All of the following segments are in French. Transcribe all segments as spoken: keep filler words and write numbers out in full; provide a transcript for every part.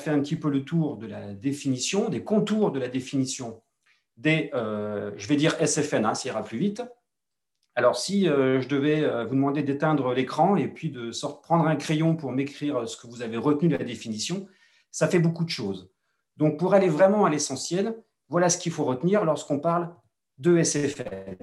fait un petit peu le tour de la définition, des contours de la définition des, euh, je vais dire S F N, hein, ça ira plus vite. Alors, si euh, je devais euh, vous demander d'éteindre l'écran et puis de prendre un crayon pour m'écrire ce que vous avez retenu de la définition, ça fait beaucoup de choses. Donc, pour aller vraiment à l'essentiel, voilà ce qu'il faut retenir lorsqu'on parle de S F N.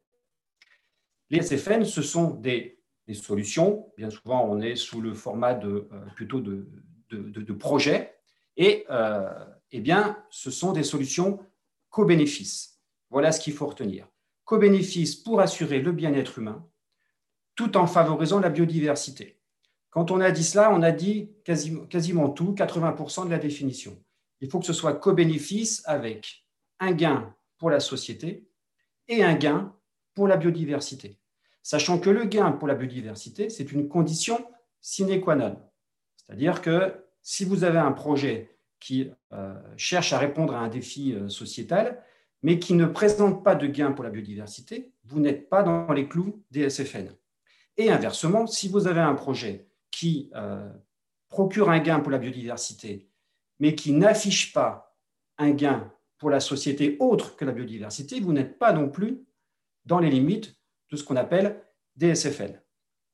Les S F N, ce sont des, des solutions. Bien souvent, on est sous le format de, euh, plutôt de, de, de, de projets. Et euh, eh bien, ce sont des solutions co-bénéfices. Voilà ce qu'il faut retenir. Co-bénéfices pour assurer le bien-être humain, tout en favorisant la biodiversité. Quand on a dit cela, on a dit quasiment, quasiment tout, quatre-vingts pour cent de la définition. Il faut que ce soit co-bénéfice avec un gain pour la société et un gain pour la biodiversité. Sachant que le gain pour la biodiversité, c'est une condition sine qua non. C'est-à-dire que si vous avez un projet qui euh, cherche à répondre à un défi euh, sociétal, mais qui ne présente pas de gain pour la biodiversité, vous n'êtes pas dans les clous des S F N. Et inversement, si vous avez un projet qui euh, procure un gain pour la biodiversité, mais qui n'affiche pas un gain pour la société autre que la biodiversité, vous n'êtes pas non plus dans les limites de ce qu'on appelle des S F N.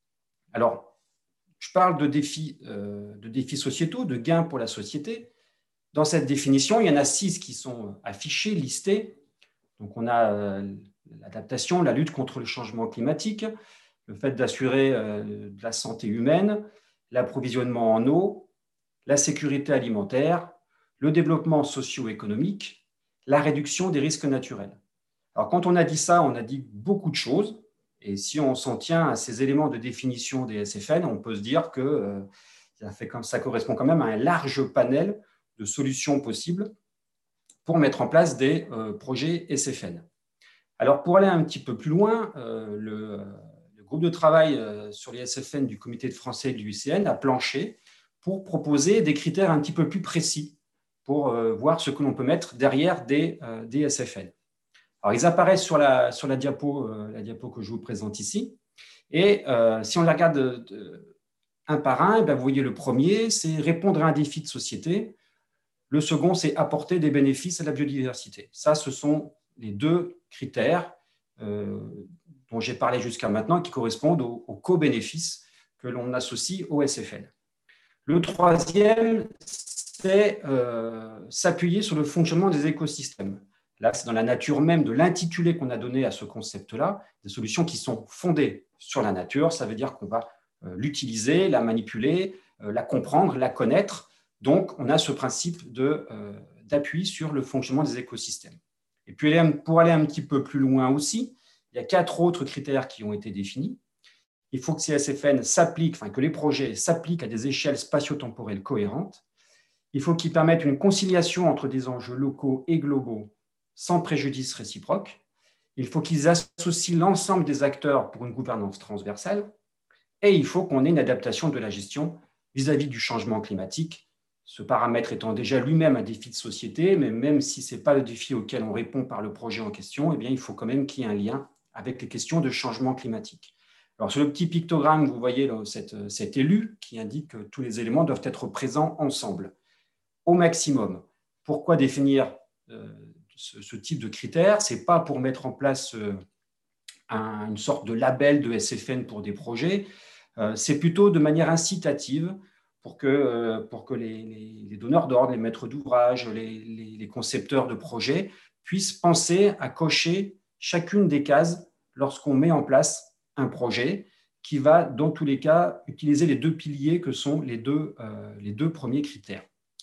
Alors, je parle de défis, euh, de défis sociétaux, de gains pour la société. Dans cette définition, il y en a six qui sont affichés, listés. Donc, on a euh, l'adaptation, la lutte contre le changement climatique, le fait d'assurer euh, de la santé humaine, l'approvisionnement en eau, la sécurité alimentaire, le développement socio-économique, la réduction des risques naturels. Alors, quand on a dit ça, on a dit beaucoup de choses. Et si on s'en tient à ces éléments de définition des S F N, on peut se dire que euh, ça, fait comme, ça correspond quand même à un large panel de solutions possibles pour mettre en place des euh, projets S F N. Alors, pour aller un petit peu plus loin, euh, le, le groupe de travail euh, sur les S F N du Comité de français de l'U I C N a planché pour proposer des critères un petit peu plus précis pour euh, voir ce que l'on peut mettre derrière des, euh, des S F N. Alors, ils apparaissent sur la, sur la, diapo, euh, la diapo que je vous présente ici. Et euh, si on les regarde de, de, un par un, ben, vous voyez le premier, c'est répondre à un défi de société. Le second, c'est apporter des bénéfices à la biodiversité. Ça, ce sont les deux critères euh, dont j'ai parlé jusqu'à maintenant qui correspondent aux, aux co-bénéfices que l'on associe au S F N. Le troisième, c'est euh, s'appuyer sur le fonctionnement des écosystèmes. Là, c'est dans la nature même de l'intitulé qu'on a donné à ce concept-là, des solutions qui sont fondées sur la nature. Ça veut dire qu'on va euh, l'utiliser, la manipuler, euh, la comprendre, la connaître. Donc, on a ce principe de, euh, d'appui sur le fonctionnement des écosystèmes. Et puis, pour aller un petit peu plus loin aussi, il y a quatre autres critères qui ont été définis. Il faut que ces S F N s'appliquent, enfin que les projets s'appliquent à des échelles spatio-temporelles cohérentes. Il faut qu'ils permettent une conciliation entre des enjeux locaux et globaux sans préjudice réciproque. Il faut qu'ils associent l'ensemble des acteurs pour une gouvernance transversale. Et il faut qu'on ait une adaptation de la gestion vis-à-vis du changement climatique, ce paramètre étant déjà lui-même un défi de société, mais même si ce n'est pas le défi auquel on répond par le projet en question, eh bien, il faut quand même qu'il y ait un lien avec les questions de changement climatique. Alors, sur le petit pictogramme, vous voyez là, cette, cet élu qui indique que tous les éléments doivent être présents ensemble, au maximum. Pourquoi définir euh, ce, ce type de critères? Ce n'est pas pour mettre en place euh, un, une sorte de label de S F N pour des projets, euh, c'est plutôt de manière incitative pour que, euh, pour que les, les, les donneurs d'ordre, les maîtres d'ouvrage, les, les, les concepteurs de projets puissent penser à cocher chacune des cases lorsqu'on met en place un projet qui va, dans tous les cas, utiliser les deux piliers que sont les deux, euh, les deux premiers critères.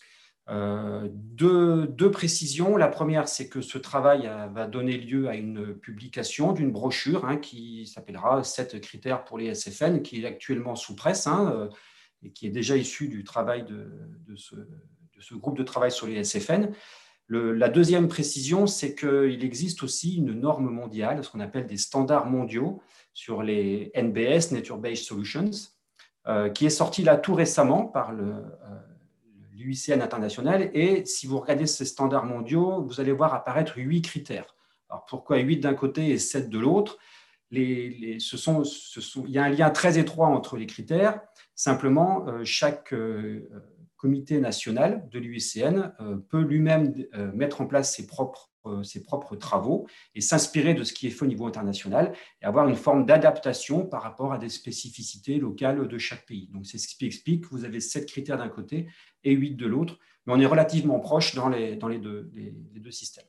Euh, deux, deux précisions. La première, c'est que ce travail va donner lieu à une publication d'une brochure hein, qui s'appellera sept critères pour les S F N, qui est actuellement sous presse hein, euh, et qui est déjà issue du travail de, de, ce, de ce groupe de travail sur les S F N. Le, la deuxième précision, c'est qu'il existe aussi une norme mondiale, ce qu'on appelle des standards mondiaux sur les N B S, Nature Based Solutions, euh, qui est sorti là tout récemment par le euh, l'U I C N international. Et si vous regardez ces standards mondiaux, vous allez voir apparaître huit critères. Alors pourquoi huit d'un côté et sept de l'autre? les, les, ce sont, ce sont, Il y a un lien très étroit entre les critères. Simplement, euh, chaque euh, comité national de l'U I C N euh, peut lui-même euh, mettre en place ses propres, euh, ses propres travaux et s'inspirer de ce qui est fait au niveau international et avoir une forme d'adaptation par rapport à des spécificités locales de chaque pays. Donc, c'est ce qui explique que vous avez sept critères d'un côté et huit de l'autre, mais on est relativement proche dans les, dans les, deux, les, les deux systèmes.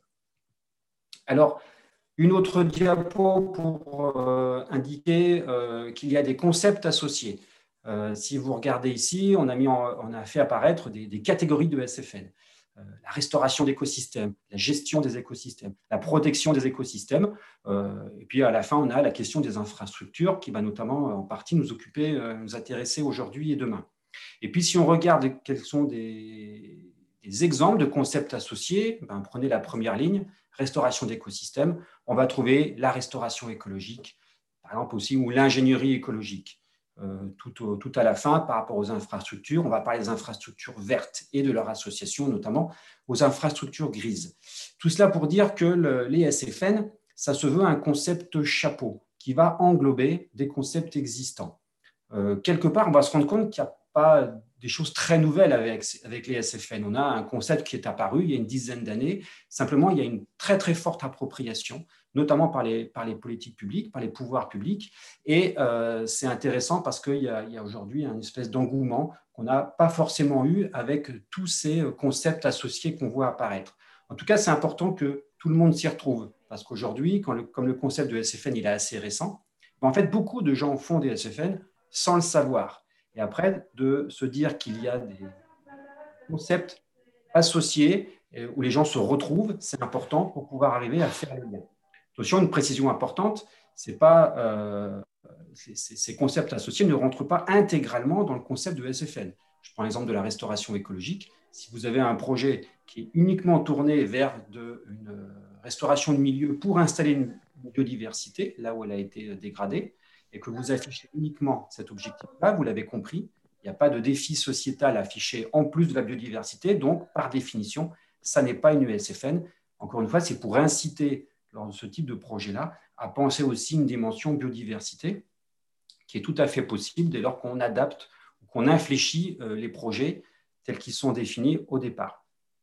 Alors, une autre diapo pour euh, indiquer euh, qu'il y a des concepts associés. Euh, si vous regardez ici, on a, mis en, on a fait apparaître des, des catégories de S F N. Euh, la restauration d'écosystèmes, la gestion des écosystèmes, la protection des écosystèmes. Euh, et puis à la fin, on a la question des infrastructures qui va notamment en partie nous occuper, euh, nous intéresser aujourd'hui et demain. Et puis si on regarde quels sont des, des exemples de concepts associés, ben, prenez la première ligne, restauration d'écosystèmes, on va trouver la restauration écologique, par exemple aussi, ou l'ingénierie écologique. Euh, tout, au, tout à la fin, par rapport aux infrastructures, on va parler des infrastructures vertes et de leur association, notamment aux infrastructures grises. Tout cela pour dire que le, les S F N, ça se veut un concept chapeau qui va englober des concepts existants. Euh, quelque part, on va se rendre compte qu'il n'y a pas des choses très nouvelles avec, avec les S F N. On a un concept qui est apparu il y a une dizaine d'années. Simplement, il y a une très, très forte appropriation, notamment par les, par les politiques publiques, par les pouvoirs publics. Et euh, c'est intéressant parce qu'il y a, il y a aujourd'hui une espèce d'engouement qu'on n'a pas forcément eu avec tous ces concepts associés qu'on voit apparaître. En tout cas, c'est important que tout le monde s'y retrouve parce qu'aujourd'hui, quand le, comme le concept de S F N il est assez récent, en fait, beaucoup de gens font des S F N sans le savoir. Et après, de se dire qu'il y a des concepts associés où les gens se retrouvent, c'est important pour pouvoir arriver à faire le lien. Attention, une précision importante, c'est pas, euh, ces concepts associés ne rentrent pas intégralement dans le concept de S F N. Je prends l'exemple de la restauration écologique. Si vous avez un projet qui est uniquement tourné vers de, une restauration de milieu pour installer une biodiversité, là où elle a été dégradée, et que vous affichez uniquement cet objectif-là, vous l'avez compris, il n'y a pas de défi sociétal affiché en plus de la biodiversité, donc par définition, ça n'est pas une U S F N. Encore une fois, c'est pour inciter, lors de ce type de projet-là, à penser aussi une dimension biodiversité qui est tout à fait possible dès lors qu'on adapte ou qu'on infléchit les projets tels qu'ils sont définis au départ.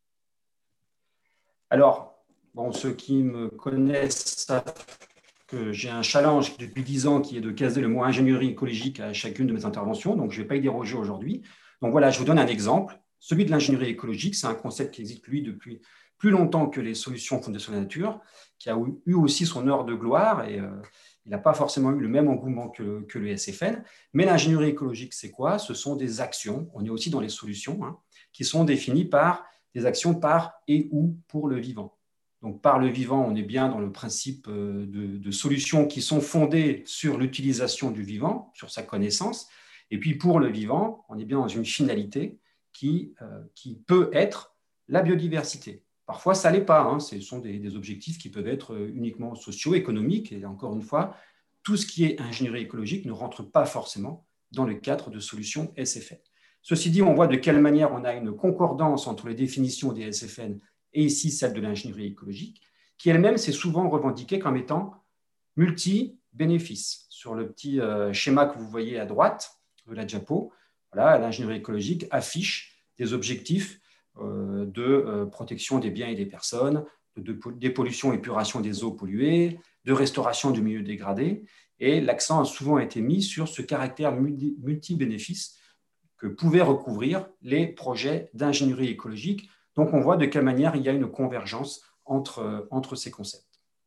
Alors, bon, ceux qui me connaissent savent que j'ai un challenge depuis dix ans qui est de caser le mot ingénierie écologique à chacune de mes interventions, donc je ne vais pas y déroger aujourd'hui. Donc voilà, je vous donne un exemple. Celui de l'ingénierie écologique, c'est un concept qui existe, lui, depuis plus longtemps que les solutions fondées sur la nature, qui a eu aussi son heure de gloire, et euh, il n'a pas forcément eu le même engouement que, que le S F N. Mais l'ingénierie écologique, c'est quoi? Ce sont des actions, on est aussi dans les solutions, hein, qui sont définies par des actions par et ou pour le vivant. Donc, par le vivant, on est bien dans le principe de, de solutions qui sont fondées sur l'utilisation du vivant, sur sa connaissance. Et puis, pour le vivant, on est bien dans une finalité qui, euh, qui peut être la biodiversité. Parfois, ça ne l'est pas. Hein. Ce sont des, des objectifs qui peuvent être uniquement socio-économiques. Et encore une fois, tout ce qui est ingénierie écologique ne rentre pas forcément dans le cadre de solutions S F N. Ceci dit, on voit de quelle manière on a une concordance entre les définitions des S F N et ici celle de l'ingénierie écologique, qui elle-même s'est souvent revendiquée comme étant multi-bénéfices. Sur le petit euh, schéma que vous voyez à droite de la diapo, voilà, l'ingénierie écologique affiche des objectifs euh, de euh, protection des biens et des personnes, de, de dépollution et épuration des eaux polluées, de restauration du milieu dégradé, et l'accent a souvent été mis sur ce caractère multi-bénéfice que pouvaient recouvrir les projets d'ingénierie écologique. Donc, on voit de quelle manière il y a une convergence entre, entre ces concepts.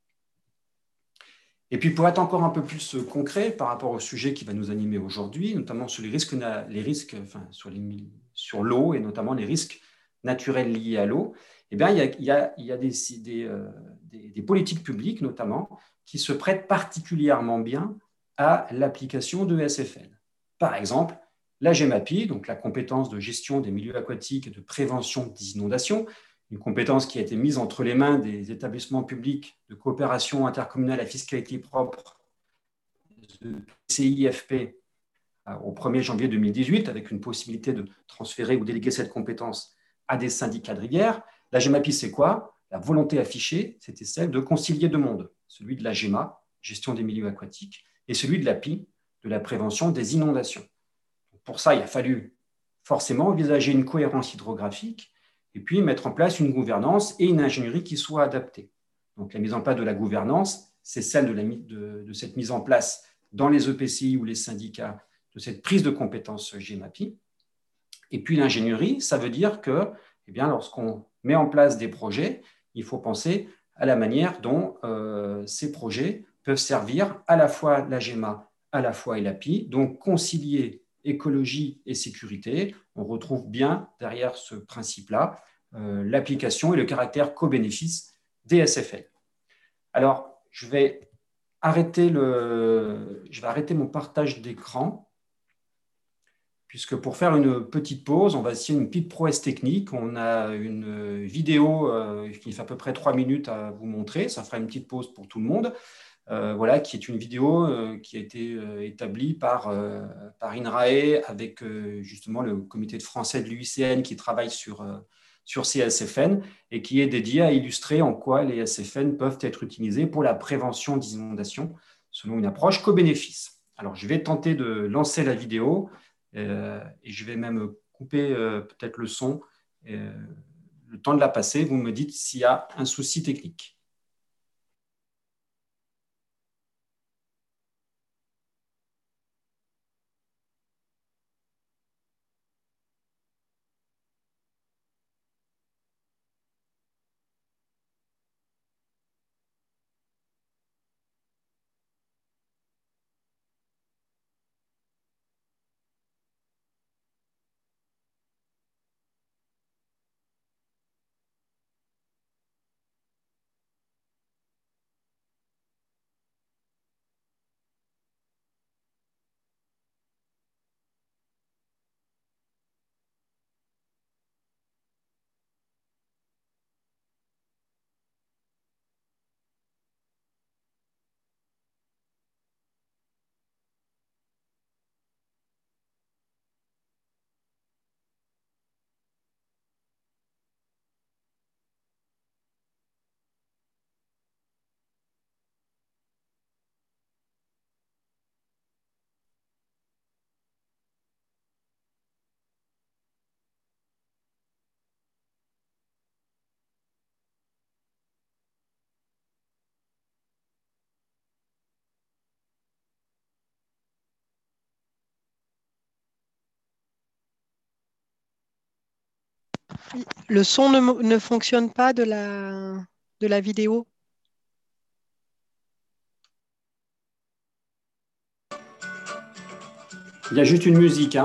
Et puis, pour être encore un peu plus concret par rapport au sujet qui va nous animer aujourd'hui, notamment sur les risques, les risques enfin, sur, les, sur l'eau et notamment les risques naturels liés à l'eau, eh bien, il y a, il y a, il y a des, des, euh, des, des politiques publiques, notamment, qui se prêtent particulièrement bien à l'application de S F N. Par exemple, la GEMAPI, donc la compétence de gestion des milieux aquatiques et de prévention des inondations, une compétence qui a été mise entre les mains des établissements publics de coopération intercommunale à fiscalité propre, de C I F P, au premier janvier deux mille dix-huit, avec une possibilité de transférer ou déléguer cette compétence à des syndicats de rivière. La GEMAPI, c'est quoi? La volonté affichée, c'était celle de concilier deux mondes, celui de la GEMA, gestion des milieux aquatiques, et celui de l'A P I, de la prévention des inondations. Pour ça, il a fallu forcément envisager une cohérence hydrographique et puis mettre en place une gouvernance et une ingénierie qui soient adaptées. Donc la mise en place de la gouvernance, c'est celle de, la, de, de cette mise en place dans les E P C I ou les syndicats de cette prise de compétences GEMAPI. Et puis l'ingénierie, ça veut dire que eh bien, lorsqu'on met en place des projets, il faut penser à la manière dont euh, ces projets peuvent servir à la fois la GEMA, à la fois l'A P I, donc concilier écologie et sécurité. On retrouve bien derrière ce principe-là euh, l'application et le caractère co-bénéfice des S F L. Alors, je vais arrêter, le, je vais arrêter mon partage d'écran, puisque pour faire une petite pause, on va essayer une petite prouesse technique. On a une vidéo euh, qui fait à peu près trois minutes à vous montrer. Ça fera une petite pause pour tout le monde. Euh, voilà, qui est une vidéo euh, qui a été euh, établie par, euh, par INRAE avec euh, justement le comité de français de l'U I C N qui travaille sur, euh, sur ces S F N et qui est dédié à illustrer en quoi les S F N peuvent être utilisés pour la prévention des inondations selon une approche co-bénéfice. Alors, je vais tenter de lancer la vidéo euh, et je vais même couper euh, peut-être le son. Euh, le temps de la passer, vous me dites s'il y a un souci technique. Le son ne, mo- ne fonctionne pas de la, de la vidéo. Il y a juste une musique, hein.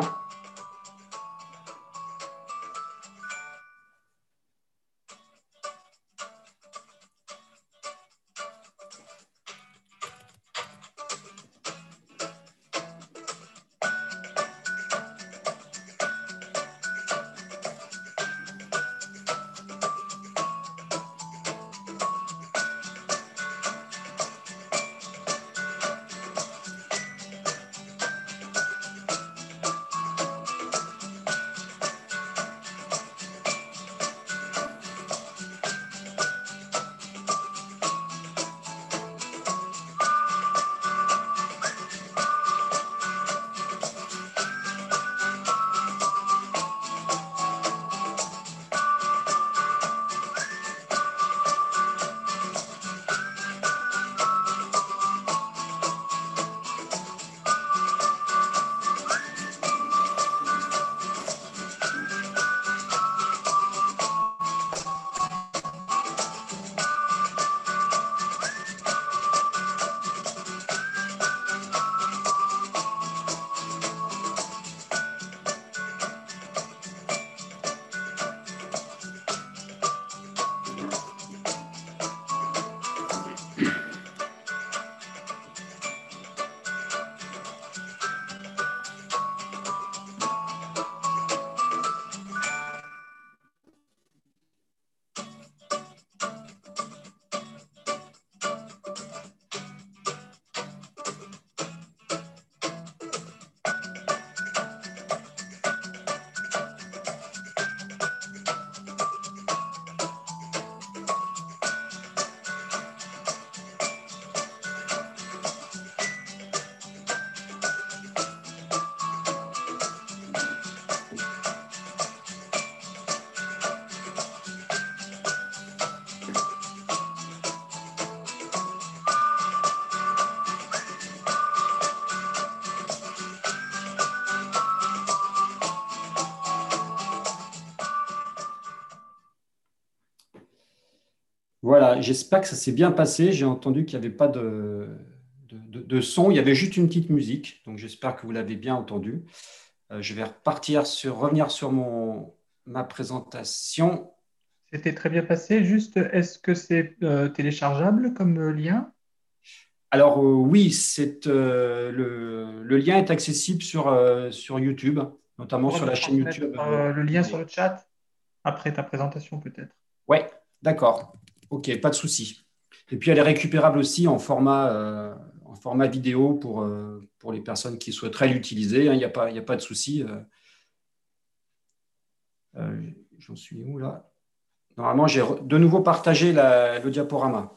Voilà, j'espère que ça s'est bien passé. J'ai entendu qu'il n'y avait pas de, de, de- de son, il y avait juste une petite musique. Donc j'espère que vous l'avez bien entendu. Euh, je vais repartir sur, revenir sur mon, ma présentation. C'était très bien passé. Juste, est-ce que c'est euh, téléchargeable comme euh, lien? Alors euh, oui, c'est, euh, le, le lien est accessible sur, euh, sur YouTube, Tu notamment pourras sur me la chaîne YouTube. transmettre euh, euh, le lien sur Vidéo. le chat après ta présentation peut-être. Ouais, d'accord. Ok, pas de souci. Et puis elle est récupérable aussi en format, euh, en format vidéo pour, euh, pour les personnes qui souhaiteraient l'utiliser, hein. Il n'y a pas, il y a pas de souci. euh. Euh, J'en suis où là? Normalement, j'ai de nouveau partagé la- le diaporama.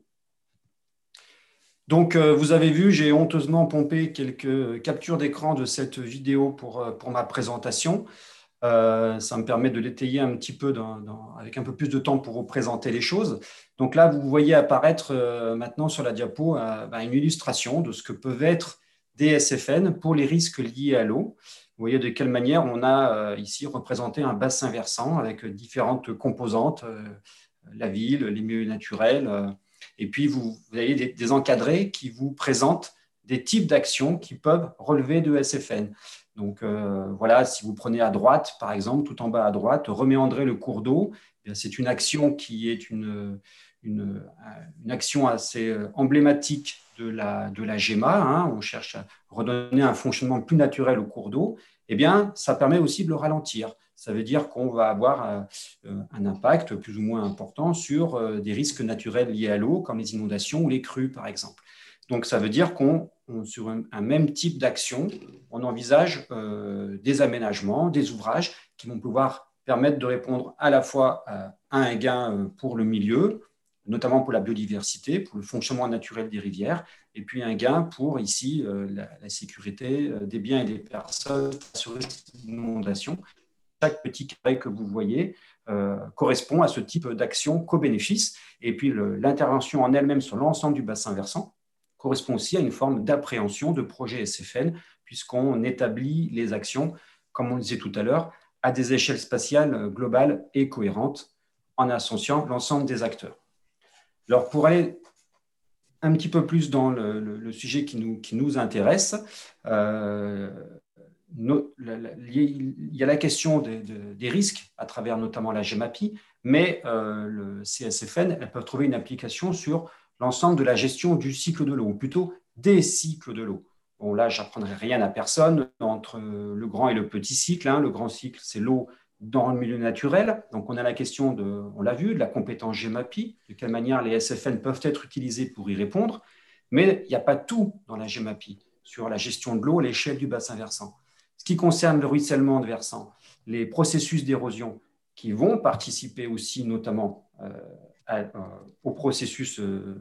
Donc, euh, vous avez vu, j'ai honteusement pompé quelques captures d'écran de cette vidéo pour, euh, pour ma présentation. Euh, ça me permet de l'étayer un petit peu dans- dans- avec un peu plus de temps pour vous présenter les choses. Donc là, vous voyez apparaître euh, maintenant sur la diapo euh, ben, une illustration de ce que peuvent être des S F N pour les risques liés à l'eau. Vous voyez de quelle manière on a euh, ici représenté un bassin versant avec différentes composantes, euh, la ville, les milieux naturels. euh, et puis, vous, vous avez des, des encadrés qui vous présentent des types d'actions qui peuvent relever de S F N. Donc euh, voilà, si vous prenez à droite, par exemple, tout en bas à droite, reméandrer le cours d'eau, eh c'est une action qui est une, une, une action assez emblématique de la, de la GEMA. Hein. On cherche à redonner un fonctionnement plus naturel au cours d'eau. Eh bien, ça permet aussi de le ralentir. Ça veut dire qu'on va avoir euh, un impact plus ou moins important sur euh, des risques naturels liés à l'eau, comme les inondations ou les crues, par exemple. Donc, ça veut dire qu'on, on, sur un, un, même type d'action, on envisage euh, des aménagements, des ouvrages qui vont pouvoir permettre de répondre à la fois à un gain pour le milieu, notamment pour la biodiversité, pour le fonctionnement naturel des rivières, et puis un gain pour ici euh, la, la, sécurité des biens et des personnes sur les inondations. Chaque petit carré que vous voyez euh, correspond à ce type d'action co-bénéfice. Et puis l'intervention en elle-même sur l'ensemble du bassin versant correspond aussi à une forme d'appréhension de projet S F N, puisqu'on établit les actions, comme on le disait tout à l'heure, à des échelles spatiales globales et cohérentes, en associant l'ensemble des acteurs. Alors, pour aller un petit peu plus dans le, le, le sujet qui nous, qui nous intéresse, euh, no, la, la, il y a la question des, de, des risques à travers notamment la GEMAPI, mais euh, le C S F N, elles peuvent trouver une application sur l'ensemble de la gestion du cycle de l'eau, ou plutôt des cycles de l'eau. Bon, là, j'apprendrai rien à personne entre le grand et le petit cycle. Hein. Le grand cycle, c'est l'eau dans le milieu naturel. Donc, on a la question, de, on l'a vu, de la compétence GEMAPI, de quelle manière les S F N peuvent être utilisés pour y répondre. Mais il n'y a pas tout dans la GEMAPI sur la gestion de l'eau à l'échelle du bassin versant. Ce qui concerne le ruissellement de versant, les processus d'érosion qui vont participer aussi notamment euh, à, euh, au processus euh,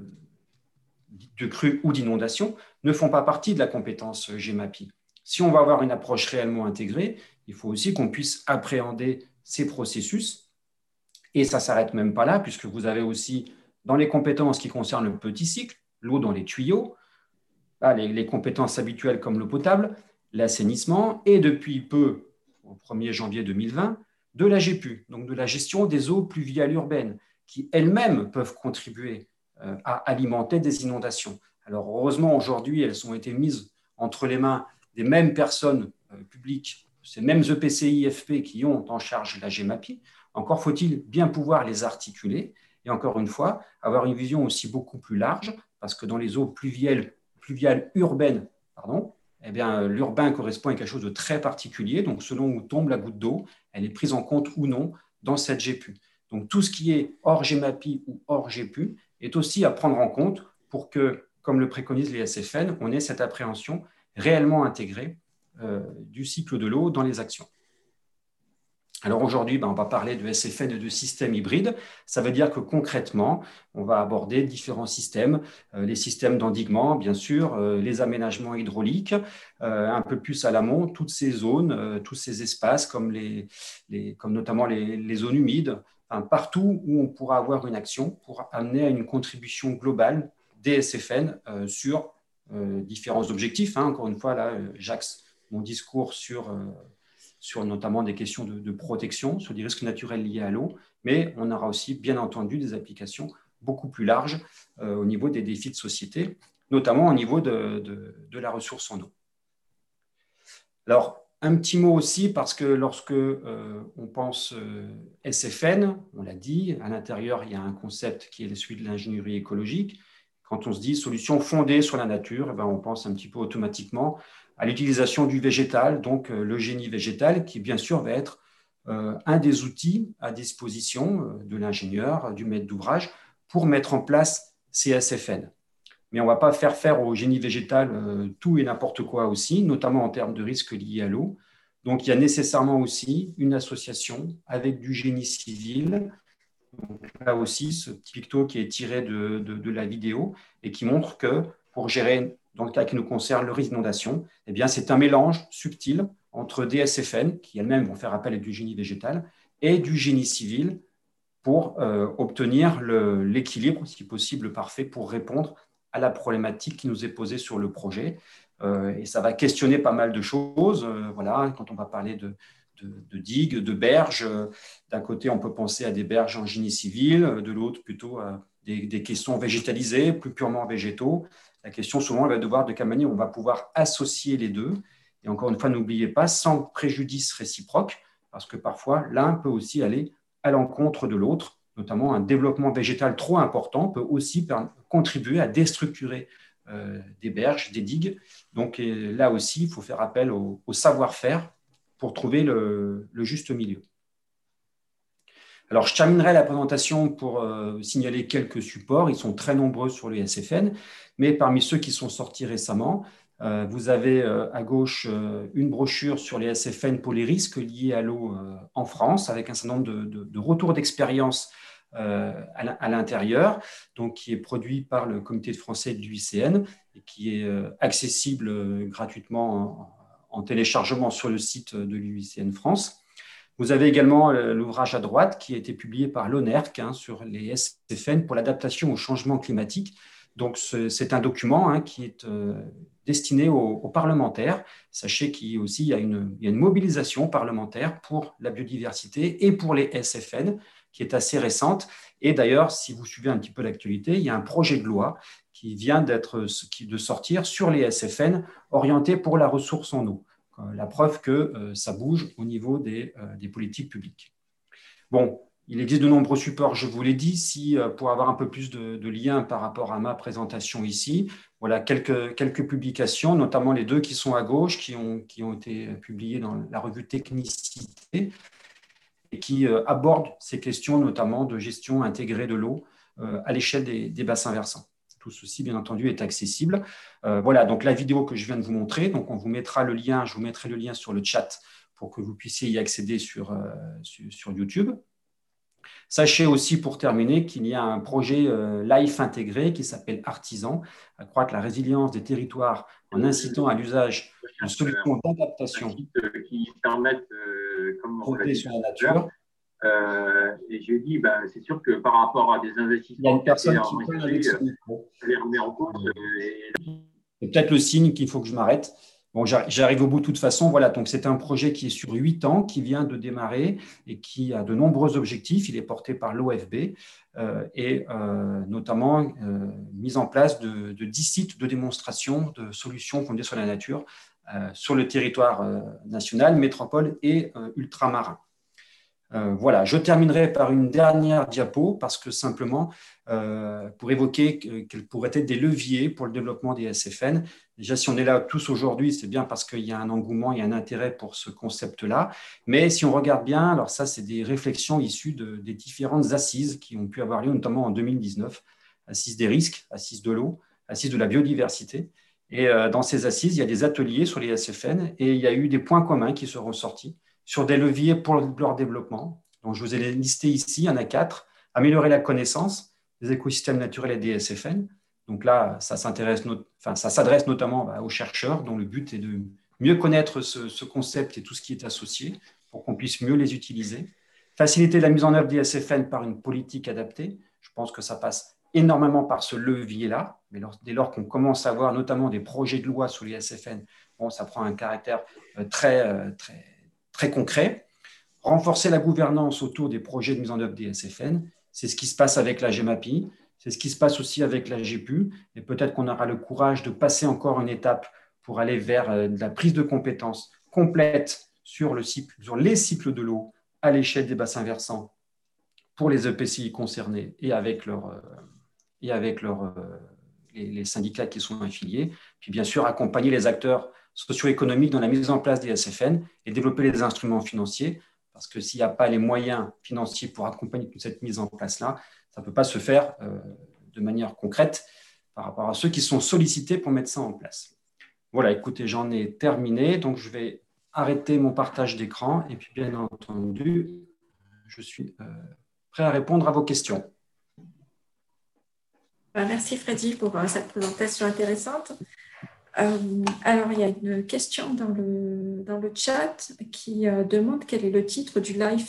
de crue ou d'inondation, ne font pas partie de la compétence GEMAPI. Si on va avoir une approche réellement intégrée, il faut aussi qu'on puisse appréhender ces processus. Et ça ne s'arrête même pas là, puisque vous avez aussi dans les compétences qui concernent le petit cycle, l'eau dans les tuyaux, là, les, les compétences habituelles comme l'eau potable, l'assainissement, et depuis peu, au premier janvier deux mille vingt, de la G P U, donc de la gestion des eaux pluviales urbaines, qui elles-mêmes peuvent contribuer euh, à alimenter des inondations. Alors heureusement, aujourd'hui, elles ont été mises entre les mains des mêmes personnes euh, publiques, ces mêmes E P C I F P qui ont en charge la GEMAPI. Encore faut-il bien pouvoir les articuler et encore une fois, avoir une vision aussi beaucoup plus large, parce que dans les eaux pluviales pluviale urbaine, pardon, eh bien, l'urbain correspond à quelque chose de très particulier. Donc, selon où tombe la goutte d'eau, elle est prise en compte ou non dans cette G P U. Donc, tout ce qui est hors GEMAPI ou hors G P U est aussi à prendre en compte pour que, comme le préconisent les S F N, on ait cette appréhension réellement intégrée euh, du cycle de l'eau dans les actions. Alors aujourd'hui, ben, on va parler de S F N et de systèmes hybrides. Ça veut dire que concrètement, on va aborder différents systèmes, euh, les systèmes d'endiguement, bien sûr, euh, les aménagements hydrauliques, euh, un peu plus à l'amont, toutes ces zones, euh, tous ces espaces, comme, les, les, comme notamment les, les zones humides, enfin, partout où on pourra avoir une action pour amener à une contribution globale des S F N euh, sur euh, différents objectifs. Hein. Encore une fois, là, j'axe mon discours sur... Euh, sur notamment des questions de, de protection, sur des risques naturels liés à l'eau, mais on aura aussi, bien entendu, des applications beaucoup plus large euh, au niveau des défis de société, notamment au niveau de, de, de la ressource en eau. Alors, un petit mot aussi, parce que lorsque euh, on pense euh, S F N, on l'a dit, à l'intérieur, il y a un concept qui est celui de l'ingénierie écologique. Quand on se dit solution fondée sur la nature, eh bien, on pense un petit peu automatiquement à l'utilisation du végétal, donc euh, le génie végétal, qui bien sûr va être euh, un des outils à disposition euh, de l'ingénieur, du maître d'ouvrage, pour mettre en place ces S F N. Mais on ne va pas faire faire au génie végétal euh, tout et n'importe quoi aussi, notamment en termes de risques liés à l'eau. Donc, il y a nécessairement aussi une association avec du génie civil. Donc, là aussi, ce petit picto qui est tiré de, de, de la vidéo et qui montre que pour gérer, dans le cas qui nous concerne, le risque d'inondation, eh bien, c'est un mélange subtil entre des S F N, qui elles-mêmes vont faire appel à du génie végétal, et du génie civil pour euh, obtenir le, l'équilibre, si possible parfait, pour répondre à la problématique qui nous est posée sur le projet. Euh, et ça va questionner pas mal de choses. Euh, voilà, quand on va parler de, de, de digues, de berges, euh, d'un côté, on peut penser à des berges en génie civil, de l'autre, plutôt à des, des questions végétalisées, plus purement végétaux. La question, souvent, elle va devoir de quelle manière on va pouvoir associer les deux. Et encore une fois, n'oubliez pas, sans préjudice réciproque, parce que parfois, l'un peut aussi aller à l'encontre de l'autre. Notamment, un développement végétal trop important peut aussi contribuer à déstructurer euh, des berges, des digues. Donc là aussi, il faut faire appel au, au savoir-faire pour trouver le, le juste milieu. Alors, je terminerai la présentation pour euh, signaler quelques supports. Ils sont très nombreux sur les S F N, mais parmi ceux qui sont sortis récemment, euh, vous avez euh, à gauche euh, une brochure sur les S F N pour les risques liés à l'eau euh, en France, avec un certain nombre de, de, de retours d'expérience euh, à l'intérieur, donc qui est produit par le comité de français de l'U I C N et qui est euh, accessible euh, gratuitement en, en téléchargement sur le site de l'U I C N France. Vous avez également l'ouvrage à droite qui a été publié par l'ONERC hein, sur les S F N pour l'adaptation au changement climatique. Donc, c'est un document hein, qui est euh, destiné aux, aux parlementaires. Sachez qu'il y a aussi il y a une, il y a une mobilisation parlementaire pour la biodiversité et pour les S F N qui est assez récente. Et d'ailleurs, si vous suivez un petit peu l'actualité, il y a un projet de loi qui vient d'être, de sortir sur les S F N orienté pour la ressource en eau. La preuve que euh, ça bouge au niveau des, euh, des politiques publiques. Bon, il existe de nombreux supports, je vous l'ai dit. Si, euh, pour avoir un peu plus de, de liens par rapport à ma présentation ici, voilà quelques, quelques publications, notamment les deux qui sont à gauche, qui ont, qui ont été publiées dans la revue Technicité et qui euh, abordent ces questions, notamment de gestion intégrée de l'eau euh, à l'échelle des, des bassins versants. Tout ceci, bien entendu, est accessible. Euh, voilà, donc la vidéo que je viens de vous montrer, donc on vous mettra le lien, je vous mettrai le lien sur le chat pour que vous puissiez y accéder sur, euh, sur, sur YouTube. Sachez aussi, pour terminer, qu'il y a un projet euh, LIFE intégré qui s'appelle Artisan, accroître la résilience des territoires en incitant à l'usage de solutions d'adaptation qui permettent, euh, comme on l'a dit sur la nature. Euh, et je dis, ben, c'est sûr que par rapport à des investissements, il y a une personne qui parle avec son micro. Les remet en cause. C'est peut-être le signe qu'il faut que je m'arrête. Bon, j'arrive au bout de toute façon. Voilà, donc c'est un projet qui est sur huit ans, qui vient de démarrer et qui a de nombreux objectifs. Il est porté par l'O F B euh, et euh, notamment euh, mise en place de, de dix sites de démonstration de solutions fondées sur la nature euh, sur le territoire euh, national, métropole et euh, ultramarin. Euh, voilà, je terminerai par une dernière diapo parce que simplement, euh, pour évoquer quels pourraient être des leviers pour le développement des S F N. Déjà, si on est là tous aujourd'hui, c'est bien parce qu'il y a un engouement, il y a un intérêt pour ce concept-là. Mais si on regarde bien, alors ça, c'est des réflexions issues de, des différentes assises qui ont pu avoir lieu, notamment en deux mille dix-neuf, assises des risques, assises de l'eau, assises de la biodiversité. Et euh, dans ces assises, il y a des ateliers sur les S F N et il y a eu des points communs qui seront sortis sur des leviers pour leur développement. Donc, je vous ai listé ici, il y en a quatre. Améliorer la connaissance des écosystèmes naturels et des S F N. Donc là, ça s'intéresse, enfin, ça s'adresse notamment bah, aux chercheurs dont le but est de mieux connaître ce, ce concept et tout ce qui est associé pour qu'on puisse mieux les utiliser. Faciliter la mise en œuvre des S F N par une politique adaptée. Je pense que ça passe énormément par ce levier-là. Mais lors, dès lors qu'on commence à voir notamment des projets de loi sur les S F N, bon, ça prend un caractère euh, très, euh, très très concret, renforcer la gouvernance autour des projets de mise en œuvre des S F N. C'est ce qui se passe avec la GEMAPI. C'est ce qui se passe aussi avec la G P U. Et peut-être qu'on aura le courage de passer encore une étape pour aller vers euh, de la prise de compétences complète sur, le cycle, sur les cycles de l'eau à l'échelle des bassins versants pour les E P C I concernés et avec, leur, euh, et avec leur, euh, les, les syndicats qui sont affiliés. Puis bien sûr, accompagner les acteurs socio-économiques dans la mise en place des S F N et développer les instruments financiers. Parce que s'il n'y a pas les moyens financiers pour accompagner toute cette mise en place-là, ça ne peut pas se faire euh, de manière concrète par rapport à ceux qui sont sollicités pour mettre ça en place. Voilà, écoutez, j'en ai terminé. Donc, je vais arrêter mon partage d'écran. Et puis, bien entendu, je suis euh, prêt à répondre à vos questions. Merci Freddy pour euh, cette présentation intéressante. Euh, alors, il y a une question dans le, dans le chat qui euh, demande quel est le titre du live.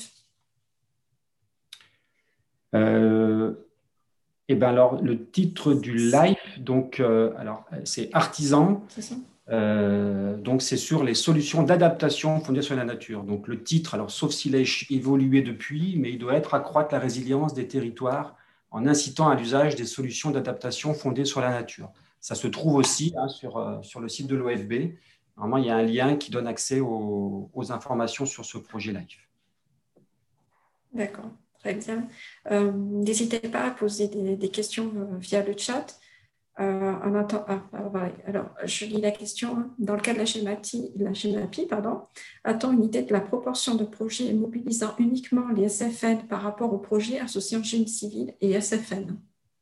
Euh, et ben alors, le titre du live, donc, euh, alors, c'est Artisan. C'est ça ? Euh, donc, c'est sur les solutions d'adaptation fondées sur la nature. Donc, le titre, alors, sauf s'il a évolué depuis, mais il doit être accroître la résilience des territoires en incitant à l'usage des solutions d'adaptation fondées sur la nature. Ça se trouve aussi hein, sur, euh, sur le site de l'O F B. Normalement, il y a un lien qui donne accès aux, aux informations sur ce projet live. D'accord, très bien. Euh, n'hésitez pas à poser des, des questions via le chat. Euh, en attend... ah, alors, je lis la question. Dans le cas de la GEMAPI, la GEMAPI pardon, a-t-on une idée de la proportion de projets mobilisant uniquement les S F N par rapport aux projets associant génie civil et S F N?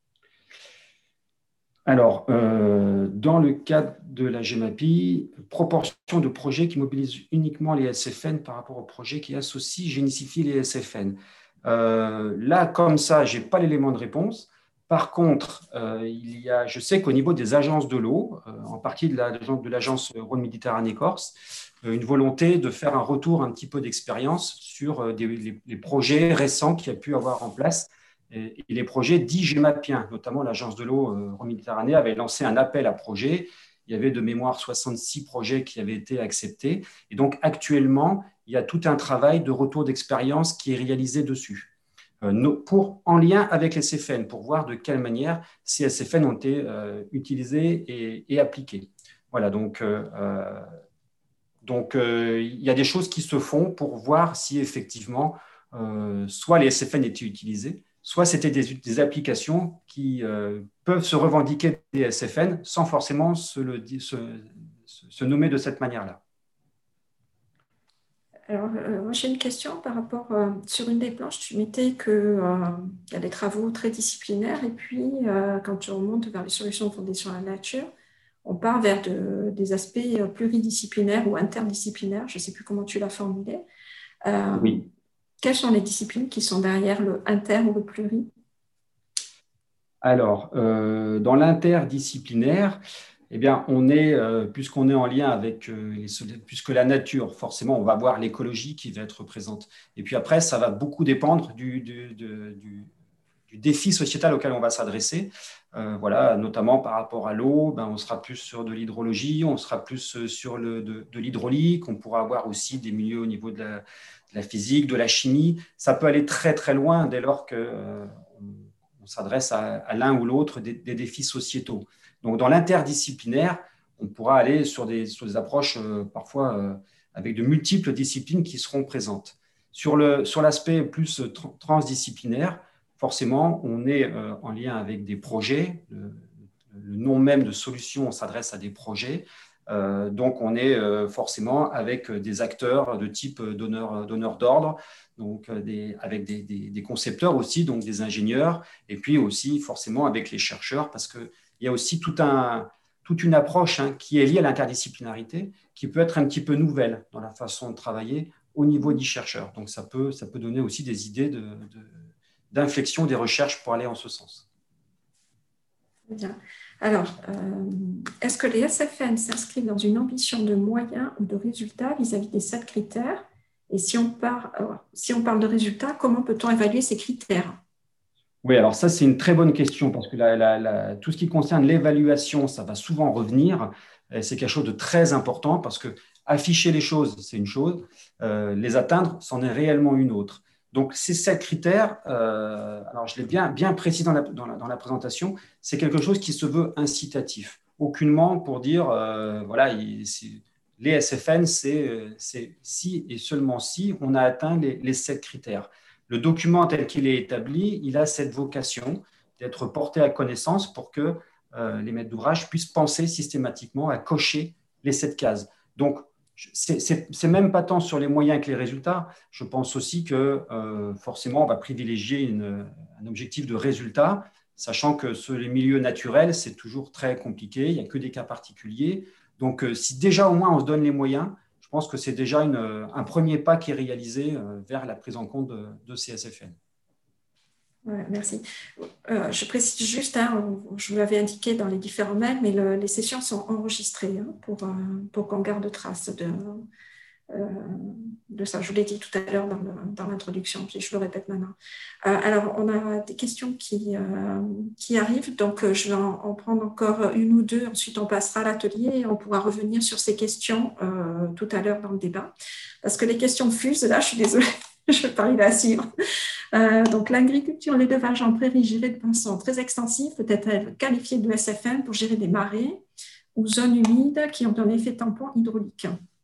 Alors, euh, dans le cadre de la GEMAPI, proportion de projets qui mobilisent uniquement les S F N par rapport aux projets qui associent génie civil et S F N. Euh, là, comme ça, je n'ai pas l'élément de réponse. Par contre, euh, il y a, je sais qu'au niveau des agences de l'eau, euh, en partie de l'agence Rhône-Méditerranée-Corse, euh, une volonté de faire un retour un petit peu d'expérience sur euh, des, les, les projets récents qu'il y a pu avoir en place et, et les projets dits gémapiens, notamment l'agence de l'eau euh, Rhône-Méditerranée avait lancé un appel à projets. Il y avait de mémoire soixante-six projets qui avaient été acceptés. Et donc, actuellement, il y a tout un travail de retour d'expérience qui est réalisé dessus. Pour, en lien avec les S F N, pour voir de quelle manière ces S F N ont été euh, utilisés et, et appliqués. Voilà, donc, euh, donc euh, il y a des choses qui se font pour voir si effectivement, euh, soit les S F N étaient utilisés, soit c'était des, des applications qui euh, peuvent se revendiquer des S F N sans forcément se, le, se, se nommer de cette manière-là. Alors, euh, moi, j'ai une question par rapport, euh, sur une des planches, tu mettais qu'il euh, y a des travaux très disciplinaires et puis, euh, quand tu remontes vers les solutions fondées sur la nature, on part vers de, des aspects pluridisciplinaires ou interdisciplinaires, je ne sais plus comment tu l'as formulé. Euh, oui. Quelles sont les disciplines qui sont derrière le inter ou le pluri? Alors, euh, dans l'interdisciplinaire, eh bien, on est, euh, puisqu'on est en lien avec, euh, les, puisque la nature, forcément, on va voir l'écologie qui va être présente. Et puis après, ça va beaucoup dépendre du, du, du, du, du défi sociétal auquel on va s'adresser. Euh, voilà, notamment par rapport à l'eau, ben, on sera plus sur de l'hydrologie, on sera plus sur le, de, de l'hydraulique, on pourra avoir aussi des milieux au niveau de la, de la physique, de la chimie. Ça peut aller très, très loin dès lors qu'on euh, on s'adresse à, à l'un ou l'autre des, des défis sociétaux. Donc, dans l'interdisciplinaire, on pourra aller sur des, sur des approches euh, parfois euh, avec de multiples disciplines qui seront présentes. Sur, le, sur l'aspect plus tra- transdisciplinaire, forcément, on est euh, en lien avec des projets. Le, le nom même de solution, on s'adresse à des projets. Euh, donc, on est euh, forcément avec des acteurs de type donneur, donneur d'ordre, donc des, avec des, des, des concepteurs aussi, donc des ingénieurs, et puis aussi forcément avec les chercheurs, parce que il y a aussi tout un, toute une approche hein, qui est liée à l'interdisciplinarité, qui peut être un petit peu nouvelle dans la façon de travailler au niveau des chercheurs. Donc, ça peut, ça peut donner aussi des idées de, de, d'inflexion des recherches pour aller en ce sens. Bien. Alors, euh, est-ce que les S F N s'inscrivent dans une ambition de moyens ou de résultats vis-à-vis des sept critères? Et si on, part, alors, si on parle de résultats, comment peut-on évaluer ces critères? Oui, alors ça, c'est une très bonne question parce que la, la, la, tout ce qui concerne l'évaluation, ça va souvent revenir. C'est quelque chose de très important parce que afficher les choses, c'est une chose. Euh, les atteindre, c'en est réellement une autre. Donc, ces sept critères, euh, alors je l'ai bien, bien précisé dans la, dans, la, dans la présentation, c'est quelque chose qui se veut incitatif. Aucunement pour dire, euh, voilà, il, les S F N, c'est si et seulement si on a atteint les, les sept critères. Le document tel qu'il est établi, il a cette vocation d'être porté à connaissance pour que euh, les maîtres d'ouvrage puissent penser systématiquement à cocher les sept cases. Donc, c'est même pas tant sur les moyens que les résultats. Je pense aussi que euh, forcément, on va privilégier une, un objectif de résultat, sachant que sur les milieux naturels, c'est toujours très compliqué, il n'y a que des cas particuliers. Donc, euh, si déjà au moins on se donne les moyens, je pense que c'est déjà une, un premier pas qui est réalisé euh, vers la prise en compte de, de ces S F N. Ouais, merci. Euh, je précise juste, hein, je vous l'avais indiqué dans les différents mails, mais le, les sessions sont enregistrées hein, pour, euh, pour qu'on garde trace de, euh, de ça. Je vous l'ai dit tout à l'heure dans, le, dans l'introduction, puis je le répète maintenant. Euh, alors, on a des questions qui, euh, qui arrivent, donc euh, je vais en, en prendre encore une ou deux. Ensuite, on passera à l'atelier et on pourra revenir sur ces questions euh, tout à l'heure dans le débat. Parce que les questions fusent, là, je suis désolée, je vais pas arriver à suivre. Euh, donc, l'agriculture, l'élevage en prairie gérée de façon très extensive peut être qualifiée de S F N pour gérer des marais ou zones humides qui ont un effet tampon hydraulique.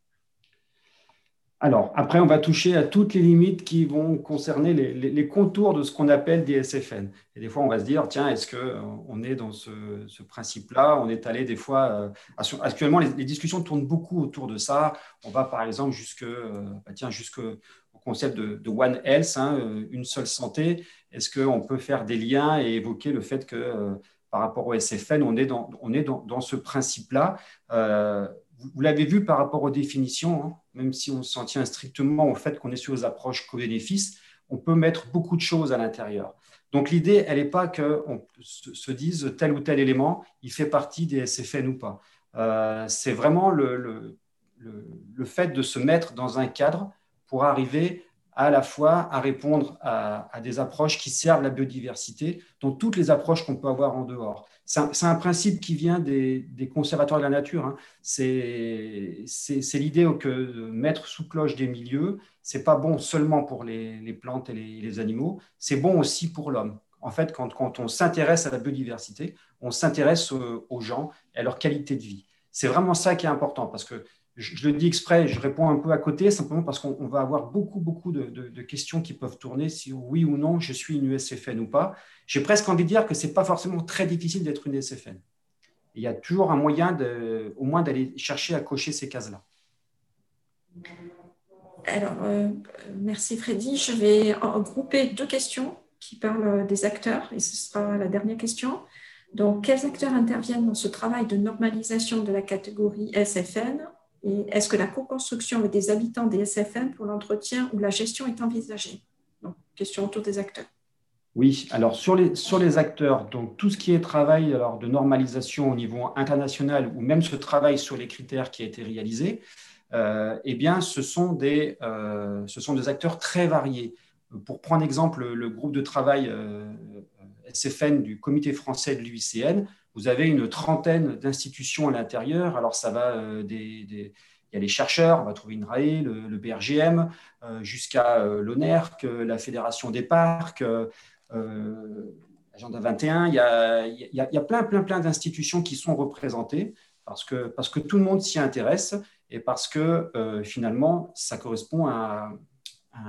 Alors, après, on va toucher à toutes les limites qui vont concerner les, les, les contours de ce qu'on appelle des S F N. Et des fois, on va se dire, tiens, est-ce qu'on est dans ce, ce principe-là? On est allé des fois… Euh, actuellement, les, les discussions tournent beaucoup autour de ça. On va, par exemple, jusque, euh, bah, tiens, jusque concept de, de One Health, hein, une seule santé. Est-ce qu'on peut faire des liens et évoquer le fait que euh, par rapport au S F N, on est dans, on est dans, dans ce principe-là euh, vous, vous l'avez vu par rapport aux définitions, hein, même si on s'en tient strictement au fait qu'on est sur les approches co-bénéfices, on peut mettre beaucoup de choses à l'intérieur. Donc l'idée, elle n'est pas qu'on se, se dise tel ou tel élément, il fait partie des S F N ou pas. Euh, C'est vraiment le, le, le, le fait de se mettre dans un cadre pour arriver à la fois à répondre à, à des approches qui servent la biodiversité, dans toutes les approches qu'on peut avoir en dehors. C'est un, un principe qui vient des, des conservateurs de la nature. Hein. C'est l'idée que de mettre sous cloche des milieux, ce n'est pas bon seulement pour les, les plantes et les, les animaux, c'est bon aussi pour l'homme. En fait, quand, quand on s'intéresse à la biodiversité, on s'intéresse aux, aux gens et à leur qualité de vie. C'est vraiment ça qui est important, parce que je le dis exprès, je réponds un peu à côté, simplement parce qu'on va avoir beaucoup, beaucoup de, de, de questions qui peuvent tourner si oui ou non je suis une U S F N ou pas. J'ai presque envie de dire que ce n'est pas forcément très difficile d'être une U S F N. Il y a toujours un moyen, de, au moins, d'aller chercher à cocher ces cases-là. Alors, euh, merci Freddy. Je vais regrouper deux questions qui parlent des acteurs, et ce sera la dernière question. Donc, quels acteurs interviennent dans ce travail de normalisation de la catégorie S F N? Et est-ce que la co-construction avec des habitants des S F N pour l'entretien ou la gestion est envisagée? Donc, question autour des acteurs. Oui, alors sur les, sur les acteurs, donc tout ce qui est travail alors, de normalisation au niveau international ou même ce travail sur les critères qui a été réalisé, euh, eh bien, ce sont, des, euh, ce sont des acteurs très variés. Pour prendre exemple le, le groupe de travail euh, S F N du Comité français de l'U I C N, vous avez une trentaine d'institutions à l'intérieur. Alors, ça va euh, des, des… Il y a les chercheurs, on va trouver INRAE, le, le B R G M, euh, jusqu'à euh, l'ONERC, la Fédération des parcs, euh, Agenda vingt et un. Il y a, il y a, il y a plein, plein, plein d'institutions qui sont représentées parce que, parce que tout le monde s'y intéresse et parce que euh, finalement, ça correspond à, à,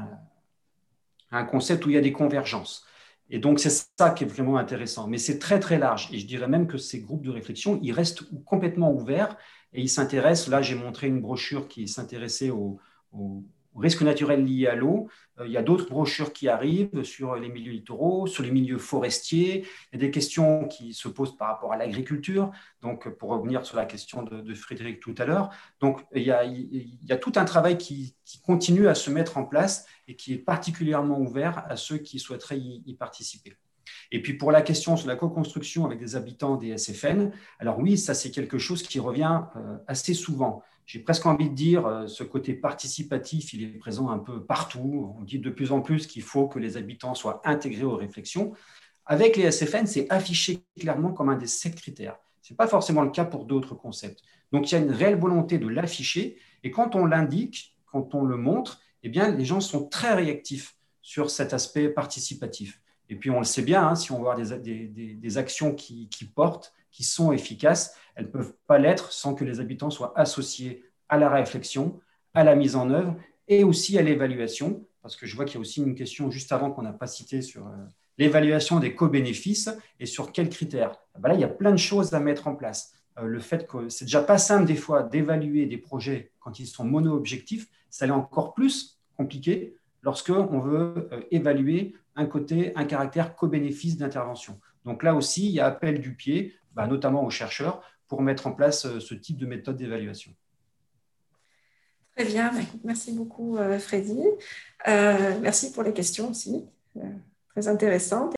à un concept où il y a des convergences. Et donc, c'est ça qui est vraiment intéressant. Mais c'est très, très large. Et je dirais même que ces groupes de réflexion, ils restent complètement ouverts et ils s'intéressent. Là, j'ai montré une brochure qui s'intéressait aux au, au risques naturels liés à l'eau. Euh, il y a d'autres brochures qui arrivent sur les milieux littoraux, sur les milieux forestiers. Il y a des questions qui se posent par rapport à l'agriculture. Donc, pour revenir sur la question de, de Frédéric tout à l'heure. Donc, il y, a, il y a tout un travail qui, qui continue à se mettre en place et qui est particulièrement ouvert à ceux qui souhaiteraient y, y participer. Et puis pour la question sur la co-construction avec des habitants des S F N, alors oui, ça c'est quelque chose qui revient euh, assez souvent. J'ai presque envie de dire, euh, ce côté participatif, il est présent un peu partout. On dit de plus en plus qu'il faut que les habitants soient intégrés aux réflexions. Avec les S F N, c'est affiché clairement comme un des sept critères. Ce n'est pas forcément le cas pour d'autres concepts. Donc il y a une réelle volonté de l'afficher et quand on l'indique, quand on le montre, eh bien, les gens sont très réactifs sur cet aspect participatif. Et puis, on le sait bien, hein, si on voit des, des, des, des actions qui, qui portent, qui sont efficaces, elles ne peuvent pas l'être sans que les habitants soient associés à la réflexion, à la mise en œuvre et aussi à l'évaluation, parce que je vois qu'il y a aussi une question juste avant qu'on n'a pas citée sur euh, l'évaluation des co-bénéfices et sur quels critères. Ben là, il y a plein de choses à mettre en place. Euh, le fait que c'est déjà pas simple des fois d'évaluer des projets quand ils sont mono-objectifs, ça l'est encore plus compliqué lorsqu'on veut euh, évaluer un côté, un caractère co-bénéfice d'intervention. Donc là aussi, il y a appel du pied, bah, notamment aux chercheurs, pour mettre en place euh, ce type de méthode d'évaluation. Très bien, merci beaucoup euh, Freddy. Euh, merci pour les questions aussi, euh, très intéressantes.